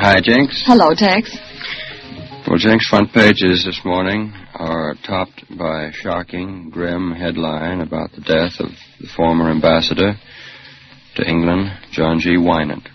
Hi, Jinx. Hello, Tex. Well, Jinx, front pages this morning are topped by a shocking, grim headline about the death of the former ambassador to England, John G. Winant.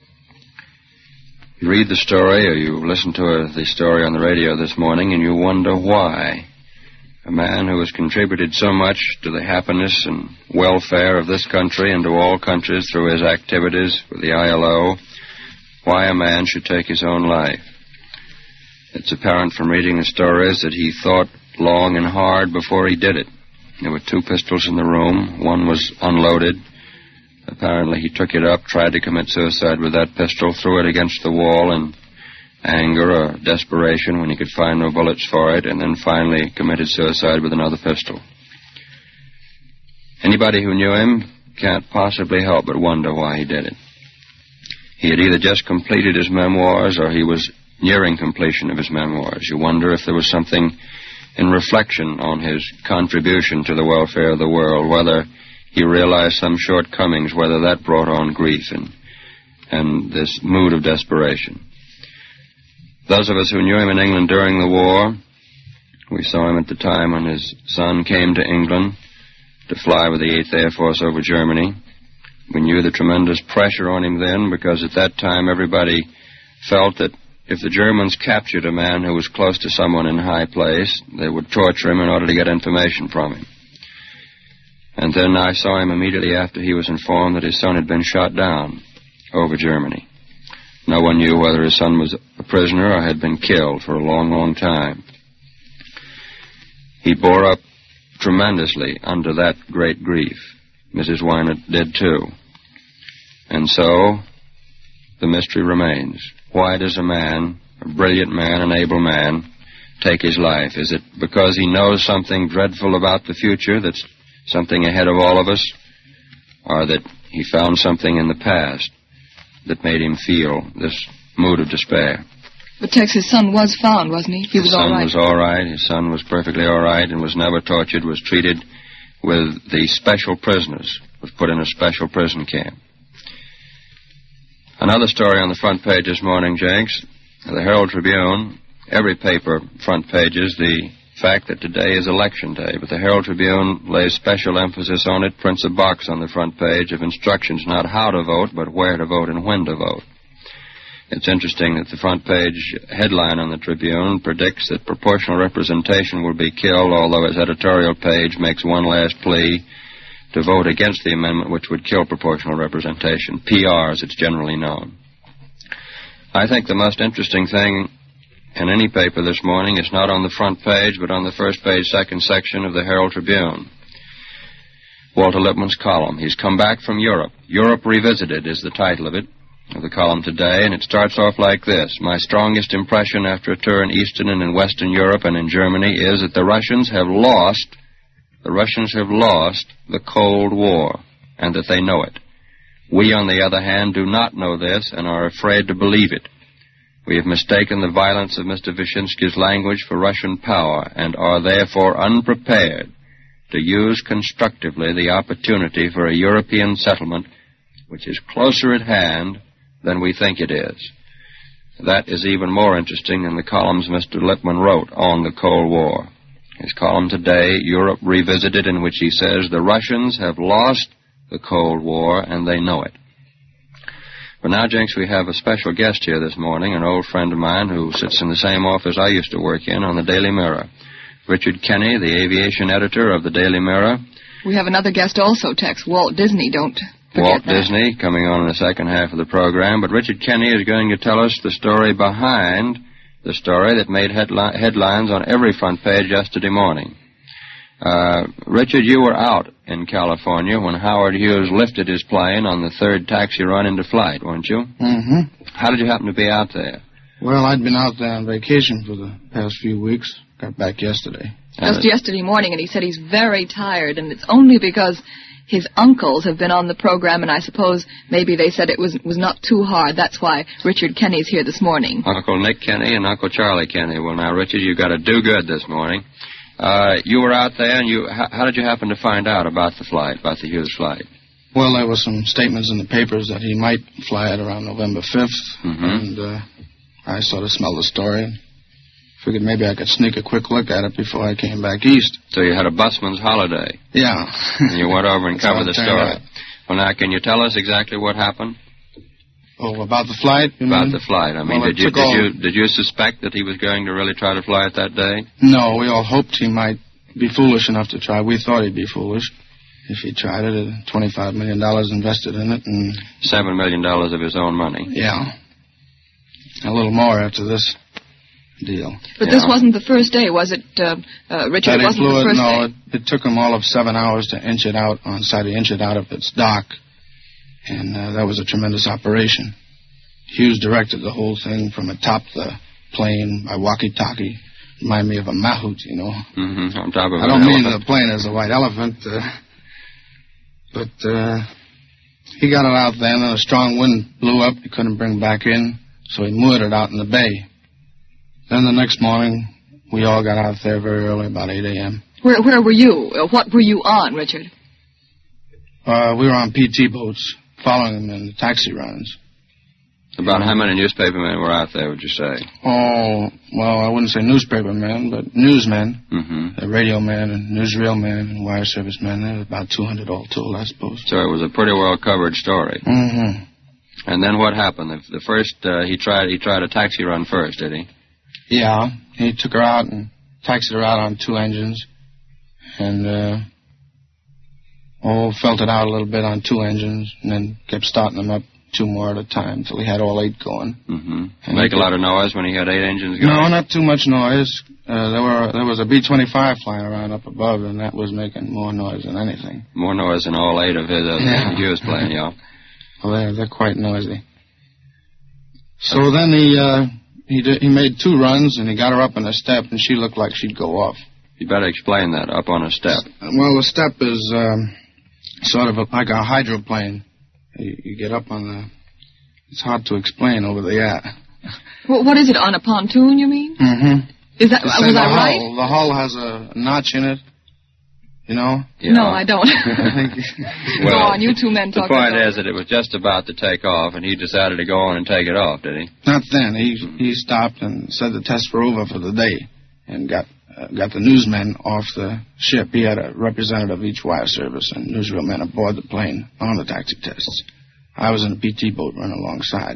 You read the story, or you listen to the story on the radio this morning, and you wonder why. A man who has contributed so much to the happiness and welfare of this country and to all countries through his activities with the ILO, why a man should take his own life. It's apparent from reading the stories that he thought long and hard before he did it. There were 2 pistols in the room. One was unloaded. Apparently he took it up, tried to commit suicide with that pistol, threw it against the wall in anger or desperation when he could find no bullets for it, and then finally committed suicide with another pistol. Anybody who knew him can't possibly help but wonder why he did it. He had either just completed his memoirs or he was nearing completion of his memoirs. You wonder if there was something in reflection on his contribution to the welfare of the world, whether he realized some shortcomings, whether that brought on grief and this mood of desperation. Those of us who knew him in England during the war, we saw him at the time when his son came to England to fly with the 8th Air Force over Germany. We knew the tremendous pressure on him then, because at that time everybody felt that if the Germans captured a man who was close to someone in high place, they would torture him in order to get information from him. And then I saw him immediately after he was informed that his son had been shot down over Germany. No one knew whether his son was a prisoner or had been killed for a long, long time. He bore up tremendously under that great grief. Mrs. Winant did too. And so the mystery remains. Why does a man, a brilliant man, an able man, take his life? Is it because he knows something dreadful about the future, that's something ahead of all of us, or that he found something in the past that made him feel this mood of despair? But Tex, his son was found, wasn't he? He was all right. His son was all right. His son was perfectly all right and was never tortured, was treated with the special prisoners, was put in a special prison camp. Another story on the front page this morning, Jenks, the Herald Tribune, every paper front pages, the fact that today is election day, but the Herald Tribune lays special emphasis on it, prints a box on the front page of instructions, not how to vote, but where to vote and when to vote. It's interesting that the front page headline on the Tribune predicts that proportional representation will be killed, although its editorial page makes one last plea to vote against the amendment which would kill proportional representation, PR as it's generally known. I think the most interesting thing in any paper this morning is not on the front page, but on the first page, second section of the Herald Tribune. Walter Lippmann's column. He's come back from Europe. Europe Revisited is the title of it, of the column today, and it starts off like this. My strongest impression after a tour in Eastern and in Western Europe and in Germany is that the Russians have lost the Cold War, and that they know it. We, on the other hand, do not know this and are afraid to believe it. We have mistaken the violence of Mr. Vyshinsky's language for Russian power and are therefore unprepared to use constructively the opportunity for a European settlement which is closer at hand than we think it is. That is even more interesting than the columns Mr. Lippmann wrote on the Cold War. His column today, Europe Revisited, in which he says the Russians have lost the Cold War and they know it. But now, Jenks, we have a special guest here this morning, an old friend of mine who sits in the same office I used to work in on the Daily Mirror. Richard Kenny, the aviation editor of the Daily Mirror. We have another guest also, Tex, Walt Disney, don't forget Walt Disney, coming on in the second half of the program. But Richard Kenny is going to tell us the story behind the story that made headlines on every front page yesterday morning. Richard, you were out in California when Howard Hughes lifted his plane on the third taxi run into flight, weren't you? Mm-hmm. How did you happen to be out there? Well, I'd been out there on vacation for the past few weeks. Got back yesterday. Just yesterday morning, and he said he's very tired, and it's only because his uncles have been on the program, and I suppose maybe they said it was not too hard. That's why Richard Kenny's here this morning. Uncle Nick Kenny and Uncle Charlie Kenny. Well, now, Richard, you got to do good this morning. You were out there, and how did you happen to find out about the flight, about the Hughes flight? Well, there were some statements in the papers that he might fly it around November 5th, and I sort of smelled the story. Figured maybe I could sneak a quick look at it before I came back east. So you had a busman's holiday. Yeah. And you went over and covered the story. Out. Well, now, can you tell us exactly what happened? Oh, about the flight? About the flight. I mean, well, did you suspect that he was going to really try to fly it that day? No, we all hoped he might be foolish enough to try. We thought he'd be foolish if he tried it. $25 million invested in it, and $7 million of his own money. Yeah. A little more after this deal. But this wasn't the first day, was it, Richard? It wasn't the first day? It took him all of 7 hours to inch it out on site. He inched it out of its dock, and that was a tremendous operation. Hughes directed the whole thing from atop the plane by walkie-talkie. Remind me of a mahout, you know. Mm-hmm. On top of I don't mean the plane as a white elephant, but he got it out there, and then a strong wind blew up. He couldn't bring it back in, so he moored it out in the bay. Then the next morning, we all got out there very early, about 8 a.m. Where were you? What were you on, Richard? We were on PT boats, following them in the taxi runs. About how many newspapermen were out there, would you say? Oh, well, I wouldn't say newspapermen, but newsmen. Mm-hmm. Radio men and newsreel men and wire service men. There were about 200 all told, I suppose. So it was a pretty well-covered story. Mm-hmm. And then what happened? The first, he tried a taxi run first, did he? Yeah. He took her out and taxied her out on 2 engines. And, felt it out a little bit on 2 engines, and then kept starting them up 2 more at a time until he had all 8 going. Mm-hmm. Make a lot of noise when he had 8 engines going? No, not too much noise. There was a B-25 flying around up above, and that was making more noise than anything. More noise than all 8 of his Hughes plane, yeah. Well, they're quite noisy. So then he made 2 runs, and he got her up on a step, and she looked like she'd go off. You better explain that, up on a step. Well, the step is sort of like a hydroplane. You get up on the... It's hard to explain over the air. Well, what is it, on a pontoon, you mean? Mm-hmm. Was that right? The hull has a notch in it, you know? Yeah. No, I don't. Well, go on, you 2 men talk about it. The point is that it was just about to take off, and he decided to go on and take it off, did he? Not then. He stopped and said the tests were over for the day and got the newsmen off the ship. He had a representative of each wire service and newsreel men aboard the plane on the taxi tests. I was in a PT boat running alongside.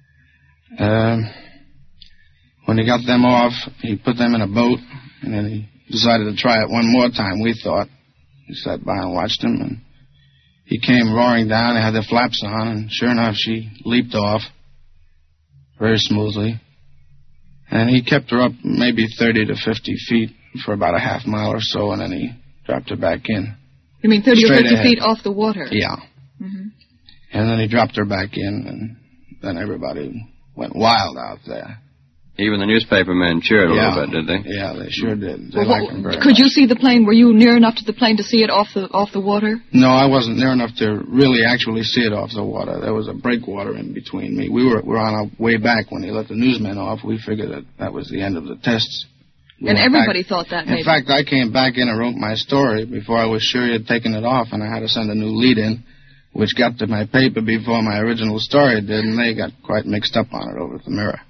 When he got them off, he put them in a boat, and then he decided to try it 1 more time, we thought. We sat by and watched him, and he came roaring down. He had the flaps on, and sure enough, she leaped off very smoothly. And he kept her up maybe 30 to 50 feet for about a half mile or so, and then he dropped her back in. You mean 30 or 50 ahead. Feet off the water? Yeah. Mm-hmm. And then he dropped her back in, and then everybody went wild out there. Even the newspapermen cheered a little bit, did they? Yeah, they sure did. They liked him very much. Could you see the plane? Were you near enough to the plane to see it off the water? No, I wasn't near enough to really actually see it off the water. There was a breakwater in between me. We were on our way back when he let the newsmen off. We figured that was the end of the tests. And everybody thought that, maybe. In fact, I came back in and wrote my story before I was sure he had taken it off, and I had to send a new lead in, which got to my paper before my original story did, and they got quite mixed up on it over at the Mirror.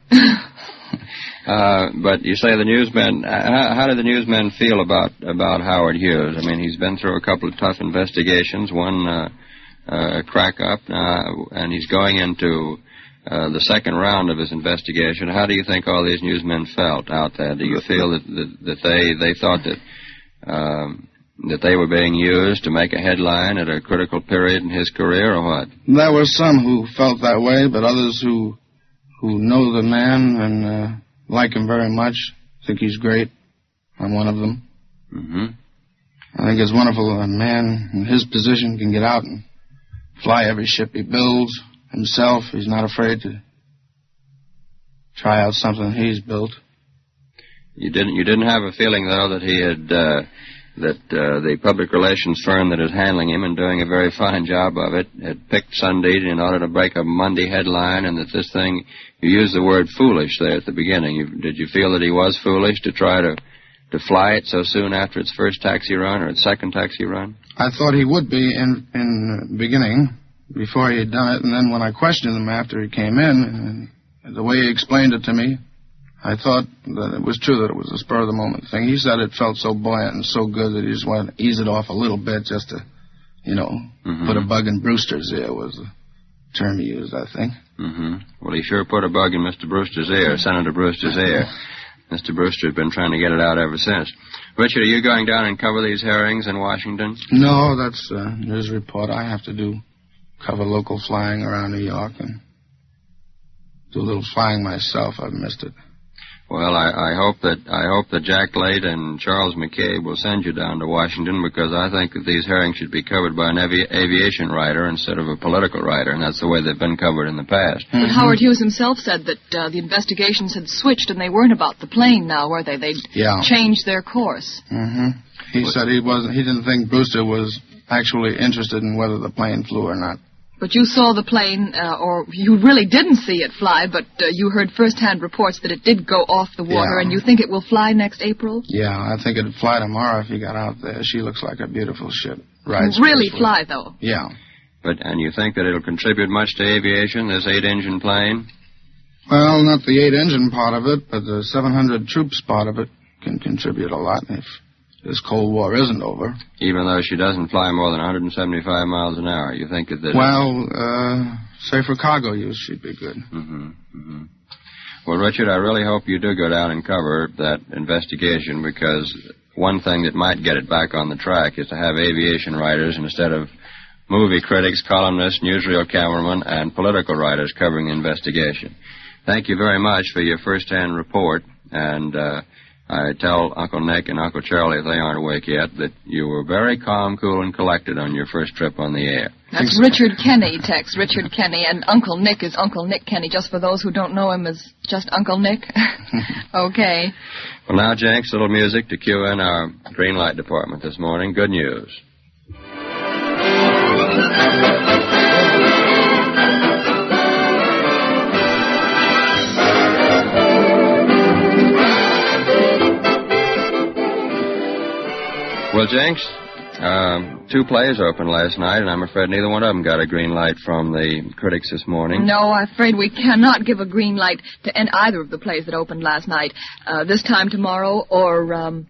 But you say the newsmen, how do the newsmen feel about Howard Hughes? I mean, he's been through a couple of tough investigations, one crack up, and he's going into the second round of his investigation. How do you think all these newsmen felt out there? Do you feel that they thought that they were being used to make a headline at a critical period in his career, or what? There were some who felt that way, but others who know the man and like him very much, think he's great. I'm one of them. Mm-hmm. I think it's wonderful that a man in his position can get out and fly every ship he builds himself. He's not afraid to try out something he's built. You didn't have a feeling, though, that he had the public relations firm that is handling him and doing a very fine job of it had picked Sunday in order to break a Monday headline, and that this thing, you used the word foolish there at the beginning. Did you feel that he was foolish to try to to fly it so soon after its first taxi run or its second taxi run? I thought he would be in the beginning, before he had done it, and then when I questioned him after he came in, and the way he explained it to me, I thought that it was true that it was a spur-of-the-moment thing. He said it felt so buoyant and so good that he just wanted to ease it off a little bit just to, put a bug in Brewster's ear was the term he used, I think. Well, he sure put a bug in Mr. Brewster's ear, Senator Brewster's ear. Mr. Brewster's been trying to get it out ever since. Richard, are you going down and cover these hearings in Washington? No, that's news report. I have to cover local flying around New York and do a little flying myself. I've missed it. Well, I hope that Jack Late and Charles McCabe will send you down to Washington, because I think that these hearings should be covered by an aviation writer instead of a political writer, and that's the way they've been covered in the past. But Howard Hughes himself said that the investigations had switched and they weren't about the plane now, were they? They'd changed their course. He said he didn't think Brewster was actually interested in whether the plane flew or not. But you saw the plane, or you really didn't see it fly, but you heard first-hand reports that it did go off the water, and you think it will fly next April? Yeah, I think it'd fly tomorrow if he got out there. She looks like a beautiful ship. Really fly, though? Yeah. And you think that it'll contribute much to aviation, this 8-engine plane? Well, not the 8-engine part of it, but the 700 troops part of it can contribute a lot if this Cold War isn't over. Even though she doesn't fly more than 175 miles an hour, you think that... Well, say for cargo use, she'd be good. Well, Richard, I really hope you do go down and cover that investigation, because one thing that might get it back on the track is to have aviation writers instead of movie critics, columnists, newsreel cameramen, and political writers covering the investigation. Thank you very much for your first-hand report, and I tell Uncle Nick and Uncle Charlie, if they aren't awake yet, that you were very calm, cool, and collected on your first trip on the air. That's Richard Kenny, Tex, Richard Kenny, and Uncle Nick is Uncle Nick Kenny, just for those who don't know him as just Uncle Nick. Okay. Well, now, Jenks, a little music to cue in our green light department this morning. Good news. Well, Jenks, 2 plays opened last night, and I'm afraid neither one of them got a green light from the critics this morning. No, I'm afraid we cannot give a green light to either of the plays that opened last night. This Time Tomorrow or,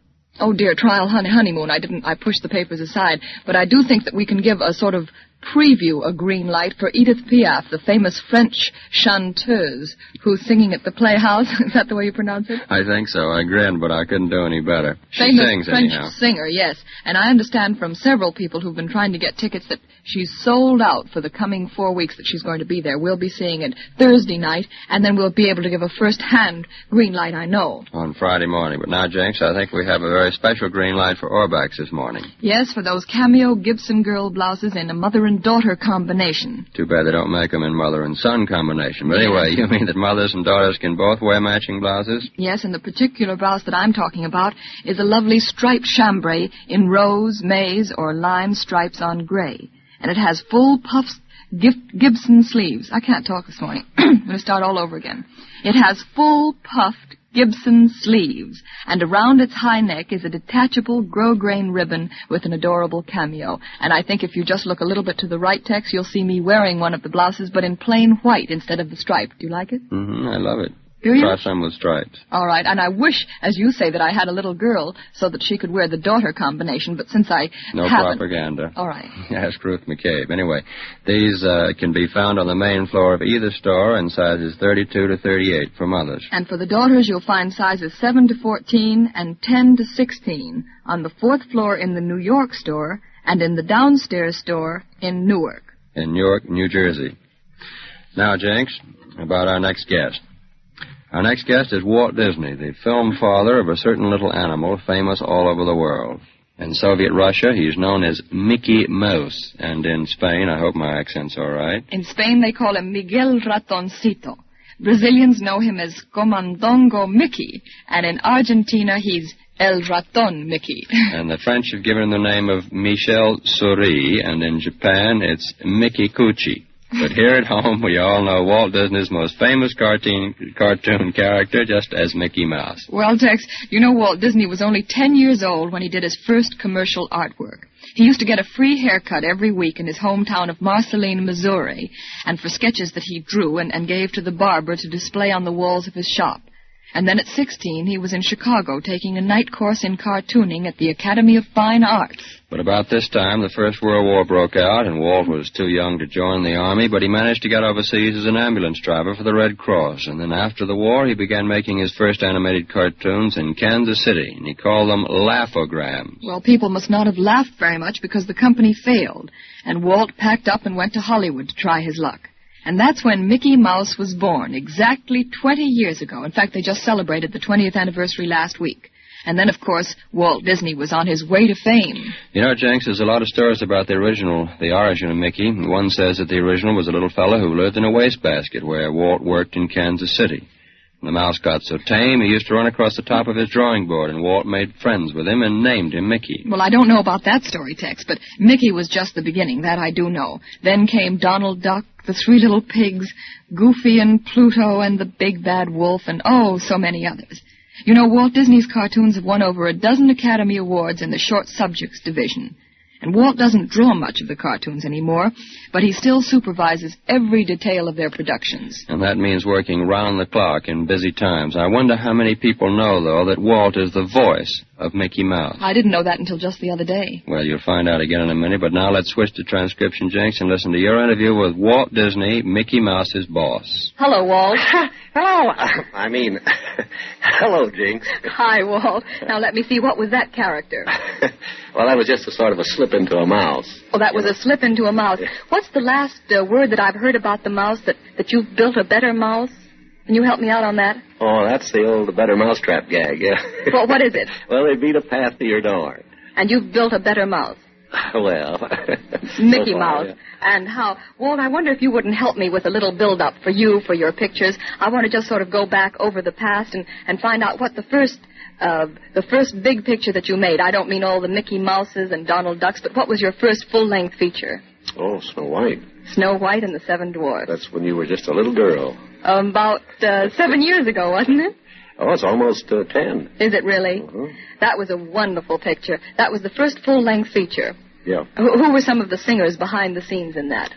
Trial Honeymoon. I pushed the papers aside. But I do think that we can give a sort of preview, a green light, for Edith Piaf, the famous French chanteuse who's singing at the Playhouse. Is that the way you pronounce it? I think so. I grinned, but I couldn't do any better. She famous sings, French anyhow. Singer, yes. And I understand from several people who've been trying to get tickets that she's sold out for the coming 4 weeks that she's going to be there. We'll be seeing it Thursday night, and then we'll be able to give a first-hand green light, I know. On Friday morning. But now, Jenks, I think we have a very special green light for Orbach's this morning. Yes, for those cameo Gibson girl blouses in a mother and daughter combination. Too bad they don't make them in mother and son combination. But anyway, you mean that mothers and daughters can both wear matching blouses? Yes, and the particular blouse that I'm talking about is a lovely striped chambray in rose, maize, or lime stripes on gray. And it has full puffed Gibson sleeves. I can't talk this morning. I'm going to start all over again. It has full puffed Gibson sleeves, and around its high neck is a detachable grosgrain ribbon with an adorable cameo. And I think if you just look a little bit to the right, Tex, you'll see me wearing one of the blouses, but in plain white instead of the stripe. Do you like it? I love it. Do you? Try some with stripes. All right, and I wish, as you say, that I had a little girl so that she could wear the daughter combination, but since I haven't... propaganda. All right. Ask Ruth McCabe. Anyway, these can be found on the main floor of either store in sizes 32 to 38 for mothers. And for the daughters, you'll find sizes 7 to 14 and 10 to 16 on the 4th floor in the New York store and in the downstairs store in Newark. In Newark, New Jersey. Now, Jenks, about our next guest. Our next guest is Walt Disney, the film father of a certain little animal famous all over the world. In Soviet Russia, he's known as Mickey Mouse. And in Spain, I hope my accent's all right. In Spain, they call him Miguel Ratoncito. Brazilians know him as Comandongo Mickey. And in Argentina, he's El Raton Mickey. And the French have given him the name of Michel Souris. And in Japan, it's Mickey Cucci. But here at home, we all know Walt Disney's most famous cartoon character just as Mickey Mouse. Well, Tex, you know Walt Disney was only 10 years old when he did his first commercial artwork. He used to get a free haircut every week in his hometown of Marceline, Missouri, and for sketches that he drew and gave to the barber to display on the walls of his shop. And then at 16, he was in Chicago taking a night course in cartooning at the Academy of Fine Arts. But about this time, the First World War broke out, and Walt was too young to join the Army, but he managed to get overseas as an ambulance driver for the Red Cross. And then after the war, he began making his first animated cartoons in Kansas City, and he called them Laugh-O-Grams. Well, people must not have laughed very much because the company failed, and Walt packed up and went to Hollywood to try his luck. And that's when Mickey Mouse was born, exactly 20 years ago. In fact, they just celebrated the 20th anniversary last week. And then, of course, Walt Disney was on his way to fame. You know, Jenks, there's a lot of stories about the origin of Mickey. One says that the original was a little fellow who lived in a wastebasket where Walt worked in Kansas City. When the mouse got so tame, he used to run across the top of his drawing board, and Walt made friends with him and named him Mickey. Well, I don't know about that story, Tex, but Mickey was just the beginning. That I do know. Then came Donald Duck, the Three Little Pigs, Goofy and Pluto, and the Big Bad Wolf, and oh, so many others. You know, Walt Disney's cartoons have won over a dozen Academy Awards in the short subjects division. And Walt doesn't draw much of the cartoons anymore, but he still supervises every detail of their productions. And that means working round the clock in busy times. I wonder how many people know, though, that Walt is the voice of Mickey Mouse. I didn't know that until just the other day. Well, you'll find out again in a minute, but now let's switch to transcription, Jenks, and listen to your interview with Walt Disney, Mickey Mouse's boss. Hello, Walt. Hello. Hello, Jinx. Hi, Walt. Now, let me see, what was that character? Well, that was just a sort of a slip into a mouse. Oh, that was a slip into a mouse. What's the last word that I've heard about the mouse, that you've built a better mouse? Can you help me out on that? Oh, that's the old better mousetrap gag, yeah. Well, what is it? Well, they beat a path to your door. And you've built a better mouse? Well. Mickey Mouse. Yeah. And how... Walt, I wonder if you wouldn't help me with a little build-up for you, for your pictures. I want to just sort of go back over the past and find out what the first big picture that you made. I don't mean all the Mickey Mouses and Donald Ducks, but what was your first full-length feature? Oh, Snow White. Snow White and the Seven Dwarfs. That's when you were just a little girl. About 7 years ago, wasn't it? Oh, it's almost 10. Is it really? Uh-huh. That was a wonderful picture. That was the first full-length feature. Yeah. Who were some of the singers behind the scenes in that?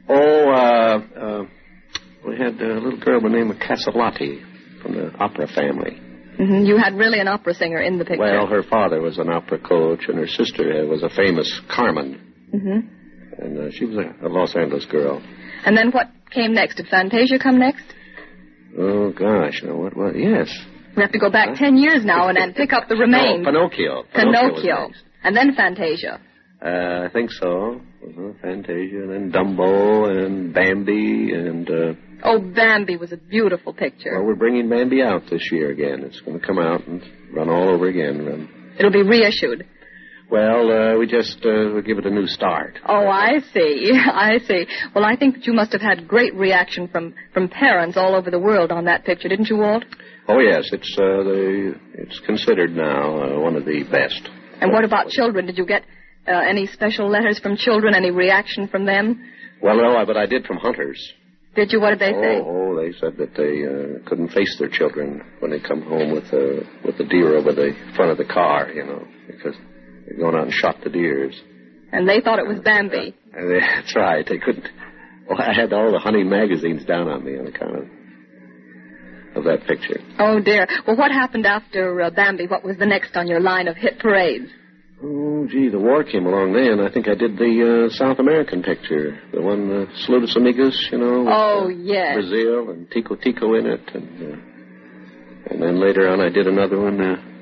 Oh, we had a little girl by the name of Casalotti from the opera family. Mm-hmm. You had really an opera singer in the picture. Well, her father was an opera coach, and her sister was a famous Carmen. Mm-hmm. And she was a Los Angeles girl. And then what came next? Did Fantasia come next? Oh, gosh. What? Yes. We have to go back 10 years now and pick up the remains. Oh, Pinocchio. Pinocchio. And then Fantasia. I think so. Fantasia, and then Dumbo, and Bambi, and... Oh, Bambi was a beautiful picture. Well, we're bringing Bambi out this year again. It's going to come out and run all over again. It'll be reissued. Well, we just we'll give it a new start. Oh, I see. I see. Well, I think that you must have had great reaction from parents all over the world on that picture, didn't you, Walt? Oh, yes. It's considered now one of the best. And what about children? Did you get any special letters from children, any reaction from them? Well, no, but I did from hunters. Did you? What did they say? Oh, they said that they couldn't face their children when they come home with the deer over the front of the car, because they're going out and shot the deers. And they thought it was Bambi. That's right. They couldn't. Well, I had all the hunting magazines down on me on account of that picture. Oh, dear. Well, what happened after Bambi? What was the next on your line of hit parades? Oh, gee, the war came along then. I think I did the South American picture, the one, Saludos Amigos, with, yes. Brazil and Tico Tico in it. And then later on I did another one,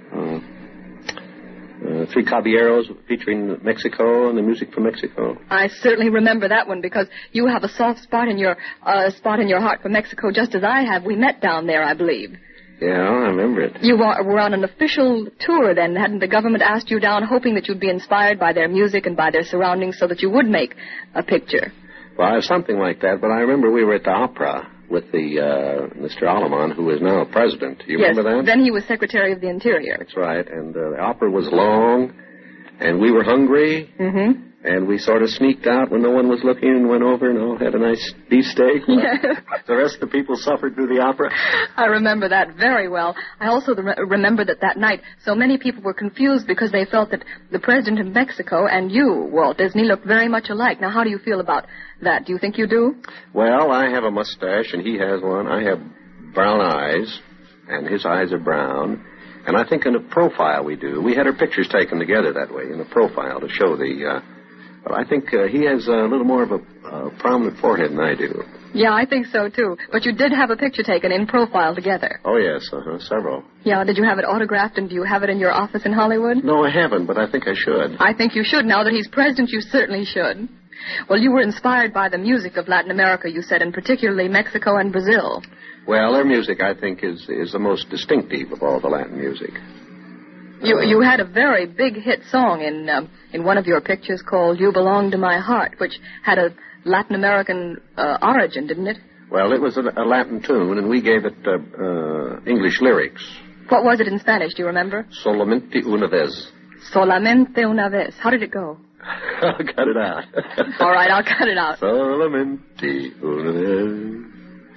Three Caballeros featuring Mexico and the music from Mexico. I certainly remember that one because you have a soft spot in your heart for Mexico just as I have. We met down there, I believe. Yeah, I remember it. You were on an official tour then. Hadn't the government asked you down hoping that you'd be inspired by their music and by their surroundings so that you would make a picture? Well, something like that. But I remember we were at the opera with the Mr. Aleman, who is now president. You remember that? Then he was Secretary of the Interior. That's right. And the opera was long, and we were hungry. Mm-hmm. And we sort of sneaked out when no one was looking and went over and all had a nice beefsteak. Yes. The rest of the people suffered through the opera. I remember that very well. I also remember that night so many people were confused because they felt that the president of Mexico and you, Walt Disney, looked very much alike. Now, how do you feel about that? Do you think you do? Well, I have a mustache and he has one. I have brown eyes and his eyes are brown. And I think in a profile we do. We had our pictures taken together that way, in a profile to show the... But I think he has a little more of a prominent forehead than I do. Yeah, I think so, too. But you did have a picture taken in profile together. Oh, yes, several. Yeah, did you have it autographed, and do you have it in your office in Hollywood? No, I haven't, but I think I should. I think you should. Now that he's president, you certainly should. Well, you were inspired by the music of Latin America, you said, and particularly Mexico and Brazil. Well, their music, I think, is the most distinctive of all the Latin music. You had a very big hit song in one of your pictures called You Belong to My Heart, which had a Latin American origin, didn't it? Well, it was a Latin tune, and we gave it English lyrics. What was it in Spanish, do you remember? Solamente una vez. Solamente una vez. How did it go? I'll cut it out. All right, I'll cut it out. Solamente una vez.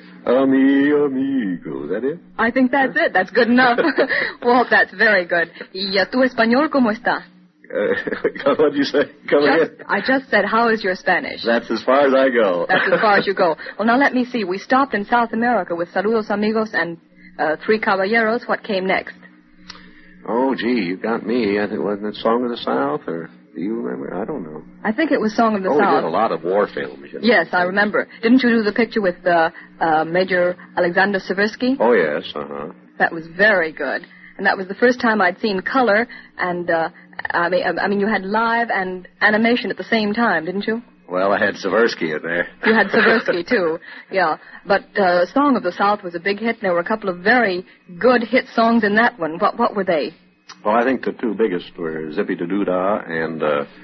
Amigo. Is that it? I think that's it. That's good enough. Walt, that's very good. ¿Y tu español cómo está? What did you say? Come again. I just said, how is your Spanish? That's as far as I go. That's as far as you go. Well, now let me see. We stopped in South America with Saludos Amigos and Three Caballeros. What came next? Oh, gee, you got me. I think, wasn't it Song of the South, or do you remember? I don't know. I think it was Song of the South. Oh, we did a lot of war films. You know? Yes, I remember. Didn't you do the picture with Major Alexander Seversky? Oh, yes, That was very good. And that was the first time I'd seen color, and, I mean, you had live and animation at the same time, didn't you? Well, I had Seversky in there. You had Seversky, too, yeah. But Song of the South was a big hit, and there were a couple of very good hit songs in that one. What were they? Well, I think the two biggest were Zippy-da-doo-dah and,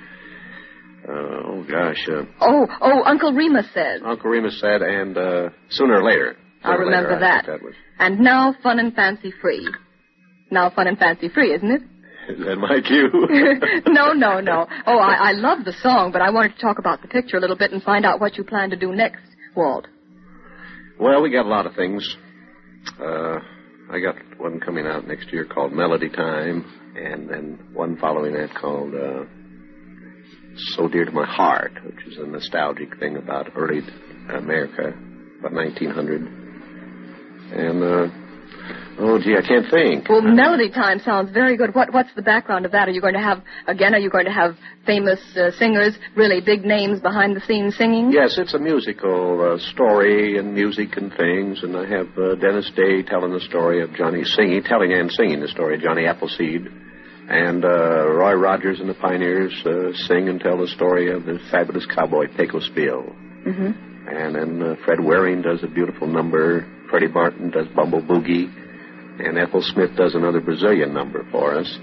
Uncle Remus Said. Uncle Remus Said, and Sooner or Later. I remember that. And Now Fun and Fancy Free. Now Fun and Fancy Free, isn't it? Is that my cue? No. Oh, I love the song, but I wanted to talk about the picture a little bit and find out what you plan to do next, Walt. Well, we got a lot of things. I got one coming out next year called Melody Time, and then one following that called So Dear to My Heart, which is a nostalgic thing about early America, about 1900. And, I can't think. Well, Melody Time sounds very good. What's the background of that? Are you going to have famous singers, really big names behind the scenes singing? Yes, it's a musical story and music and things, and I have Dennis Day telling the story of telling and singing the story of Johnny Appleseed, and Roy Rogers and the Pioneers sing and tell the story of the fabulous cowboy Pecos Bill. Mm-hmm. And then Fred Waring does a beautiful number, Freddie Martin does Bumble Boogie, and Ethel Smith does another Brazilian number for us.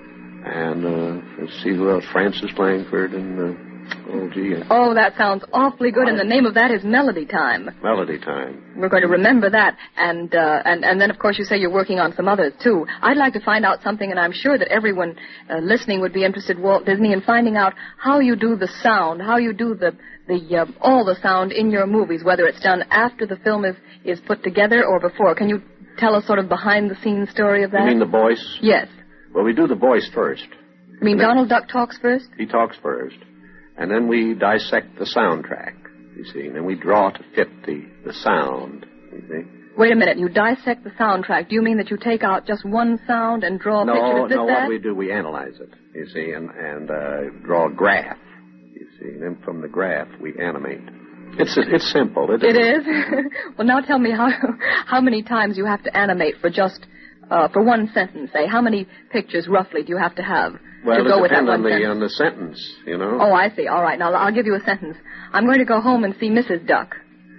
And let's see who else. Francis Langford and, Oh, that sounds awfully good, and the name of that is Melody Time. Melody Time. We're going to remember that. And then, of course, you say you're working on some others, too. I'd like to find out something, and I'm sure that everyone listening would be interested, Walt Disney, in finding out how you do the sound, how you do all the sound in your movies, whether it's done after the film is put together or before. Can you tell us sort of behind-the-scenes story of that? You mean the voice? Yes. Well, we do the voice first. You mean Donald Duck talks first? He talks first. And then we dissect the soundtrack, you see. And then we draw to fit the sound, you see. Wait a minute. You dissect the soundtrack. Do you mean that you take out just one sound and draw a picture to fit that? No, what we do, we analyze it, you see, and draw a graph, you see. And then from the graph, we animate. It's simple. It is? Well, now tell me how many times you have to animate for just for one sentence, say. How many pictures, roughly, do you have to have to go with that one sentence? On the sentence, you know. Oh, I see. All right. Now, I'll give you a sentence. I'm going to go home and see Mrs. Duck.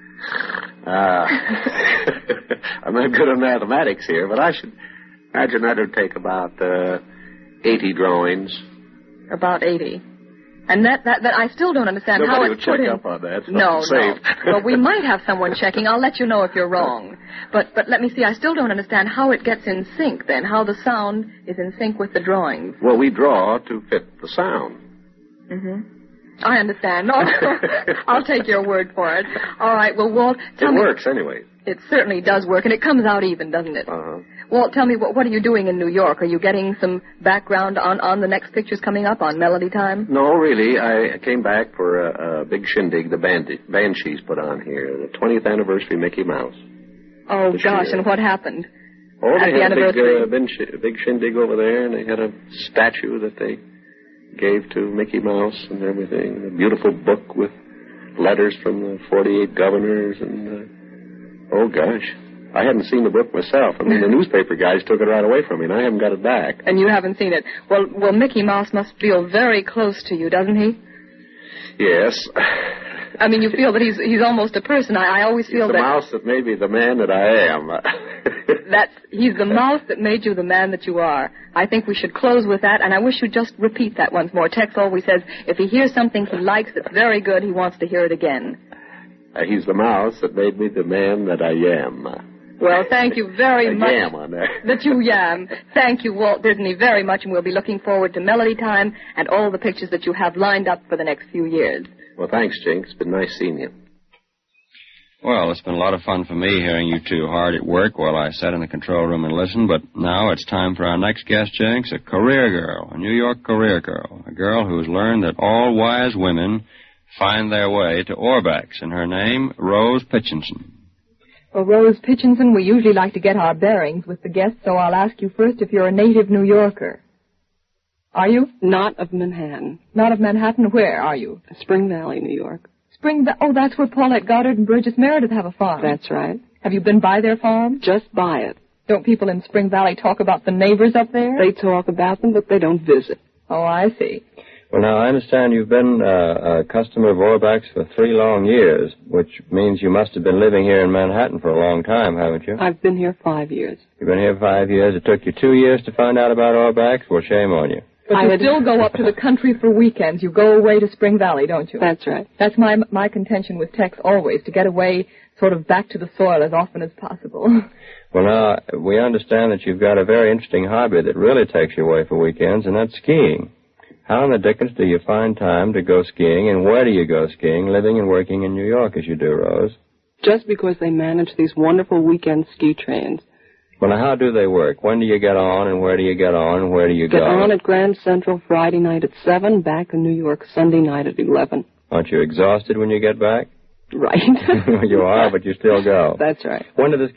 I'm not good at mathematics here, but I should imagine that would take about 80 drawings. About 80. And that I still don't understand how it's put in. Nobody would check up on that. No. Well, we might have someone checking. I'll let you know if you're wrong. But let me see. I still don't understand how it gets in sync, then, how the sound is in sync with the drawings. Well, we draw to fit the sound. Mm-hmm. I understand. No, I'll take your word for it. All right, well, Walt, tell me... It works, anyway. It certainly does work, and it comes out even, doesn't it? Uh-huh. Walt, tell me, what are you doing in New York? Are you getting some background on the next pictures coming up on Melody Time? No, really. I came back for a big shindig the Banshees put on here, the 20th anniversary Mickey Mouse. Oh, gosh, and what happened? Oh, at they the had anniversary? a big shindig over there, and they had a statue that they gave to Mickey Mouse and everything. A beautiful book with letters from the 48 governors, and, oh, gosh. I hadn't seen the book myself. I mean, the newspaper guys took it right away from me, and I haven't got it back. And you haven't seen it. Well, Mickey Mouse must feel very close to you, doesn't he? Yes. I mean, you feel that he's almost a person. I always feel he's the mouse that made me the man that I am. He's the mouse that made you the man that you are. I think we should close with that, and I wish you'd just repeat that once more. Tex always says if he hears something he likes that's very good, he wants to hear it again. He's the mouse that made me the man that I am. Well, thank you very much. Yam on there. That you yam. Thank you, Walt Disney, very much, and we'll be looking forward to Melody Time and all the pictures that you have lined up for the next few years. Well, thanks, Jinx. It's been nice seeing you. Well, it's been a lot of fun for me hearing you two hard at work while I sat in the control room and listened, but now it's time for our next guest, Jinx, a career girl, a New York career girl, a girl who's learned that all wise women find their way to Orbex, and her name, Rose Pitchinson. Well, Rose Pitchinson, we usually like to get our bearings with the guests, so I'll ask you first if you're a native New Yorker. Are you? Not of Manhattan. Not of Manhattan? Where are you? Spring Valley, New York. Oh, that's where Paulette Goddard and Burgess Meredith have a farm. That's right. Have you been by their farm? Just by it. Don't people in Spring Valley talk about the neighbors up there? They talk about them, but they don't visit. Oh, I see. Well, now, I understand you've been a customer of Orbex for 3 long years, which means you must have been living here in Manhattan for a long time, haven't you? I've been here 5 years. You've been here 5 years. It took you 2 years to find out about Orbex? Well, shame on you. But you still go up to the country for weekends. You go away to Spring Valley, don't you? That's right. That's my contention with Tex always, to get away sort of back to the soil as often as possible. Well, now, we understand that you've got a very interesting hobby that really takes you away for weekends, and that's skiing. How in the dickens do you find time to go skiing, and where do you go skiing, living and working in New York as you do, Rose? Just because they manage these wonderful weekend ski trains. Well, now, how do they work? When do you get on, and where do you get on, and where do you go? Get on at Grand Central Friday night at 7, back in New York Sunday night at 11. Aren't you exhausted when you get back? Right. You are, but you still go. That's right. When do the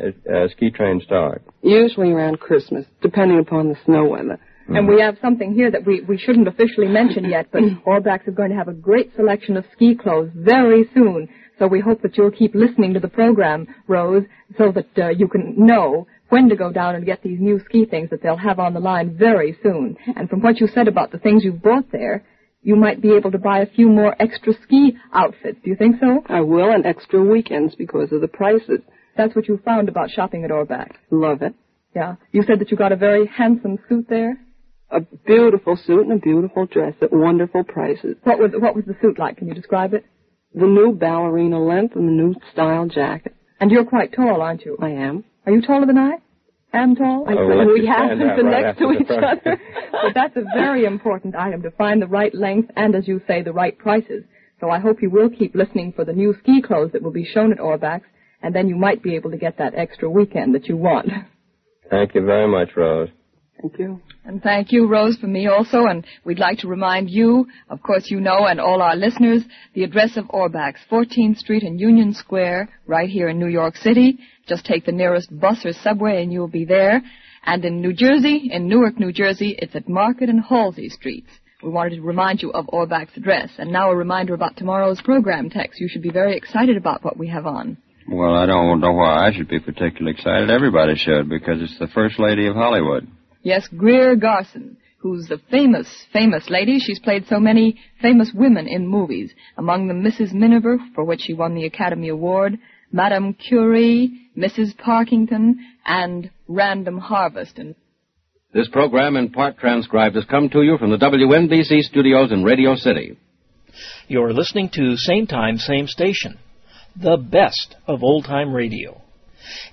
ski trains start? Usually around Christmas, depending upon the snow weather. And we have something here that we shouldn't officially mention yet, but Orbex is going to have a great selection of ski clothes very soon. So we hope that you'll keep listening to the program, Rose, so that you can know when to go down and get these new ski things that they'll have on the line very soon. And from what you said about the things you've bought there, you might be able to buy a few more extra ski outfits. Do you think so? I will, and extra weekends because of the prices. That's what you found about shopping at Orbex. Love it. Yeah. You said that you got a very handsome suit there? A beautiful suit and a beautiful dress at wonderful prices. What was the suit like? Can you describe it? The new ballerina length and the new style jacket. And you're quite tall, aren't you? I am. Are you taller than I? Am tall? We haven't been next to each other. But that's a very important item, to find the right length and, as you say, the right prices. So I hope you will keep listening for the new ski clothes that will be shown at Orbex, and then you might be able to get that extra weekend that you want. Thank you very much, Rose. Thank you. And thank you, Rose, from me also. And we'd like to remind you, of course you know, and all our listeners, the address of Orbex, 14th Street and Union Square, right here in New York City. Just take the nearest bus or subway and you'll be there. And in New Jersey, in Newark, New Jersey, it's at Market and Halsey Streets. We wanted to remind you of Orbach's address. And now a reminder about tomorrow's program, Tex. You should be very excited about what we have on. Well, I don't know why I should be particularly excited. Everybody should, because it's the First Lady of Hollywood. Yes, Greer Garson, who's a famous, famous lady. She's played so many famous women in movies, among them Mrs. Miniver, for which she won the Academy Award, Madame Curie, Mrs. Parkington, and Random Harvest. This program, in part transcribed, has come to you from the WNBC studios in Radio City. You're listening to Same Time, Same Station, the best of old-time radio.